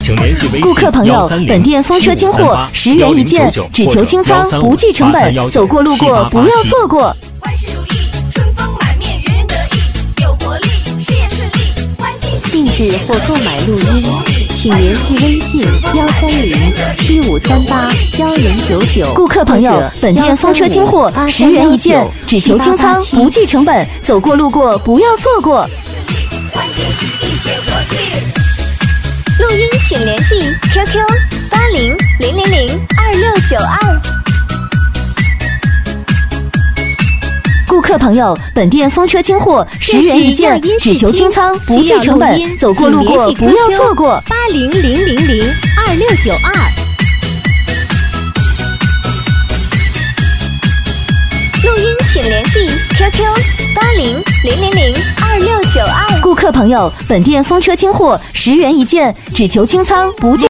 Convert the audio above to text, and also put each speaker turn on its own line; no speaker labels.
请联系微信
顾客朋友，本店风车清货，10元一件，只求清仓，不计成本，走过路过不要错过。
万事如意，春风满面，人人得意，有活力，事业顺利，欢天喜地。
定制或购买录音，请联系微信13075381099。
顾客朋友，本店风车清货，10元一件，只求清仓，不计成本，走过路过不要错过。
欢天喜地显和气。
录音请联系 QQ800002。
顾客朋友，本店风车清货，10元一件，只求清仓，不计成本，走过路过不要错过。
800002692。录音请联系 QQ800002。
顾客朋友，本店风车清货，10元一件，只求清仓，不计。